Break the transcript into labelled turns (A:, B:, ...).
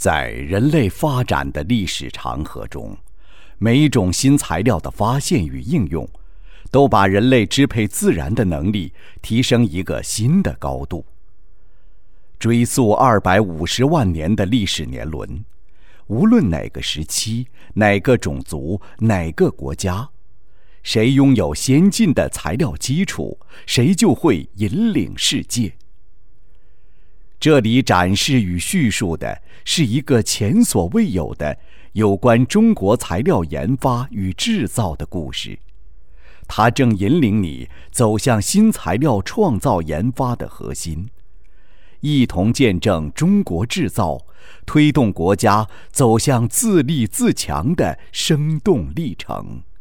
A: 在人类发展的历史长河中，每一种新材料的发现与应用，都把人类支配自然的能力提升一个新的高度。追溯250万年的历史年轮，无论哪个时期、哪个种族、哪个国家，谁拥有先进的材料基础，谁就会引领世界。这里展示与叙述的是一个前所未有的有关中国材料研发与制造的故事，它正引领你走向新材料创造研发的核心，一同见证中国制造推动国家走向自立自强的生动历程。